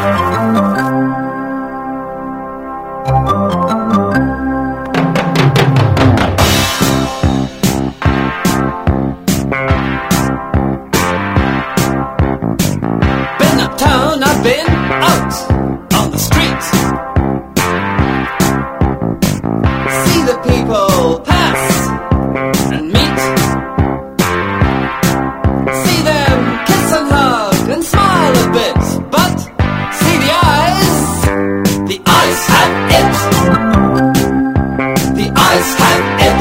Been uptown, I've been out on the street. See the people pass and meet. See them kiss and hug and smile a bit. But see the eyes have it. The eyes have it.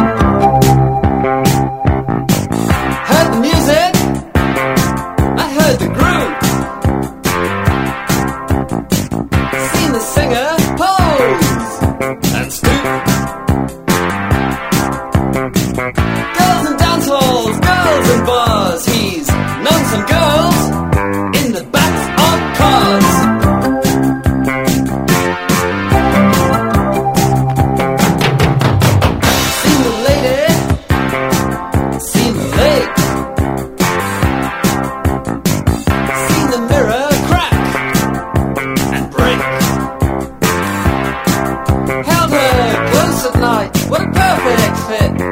Heard the music, I heard the groove. Seen the singer pose and stoop. Girls in dance halls, girls in bars. He's known some girls in the backs of cars. Seen the lady, seen the lake. Seen the mirror crack and break. Held her close at night, what a perfect fit.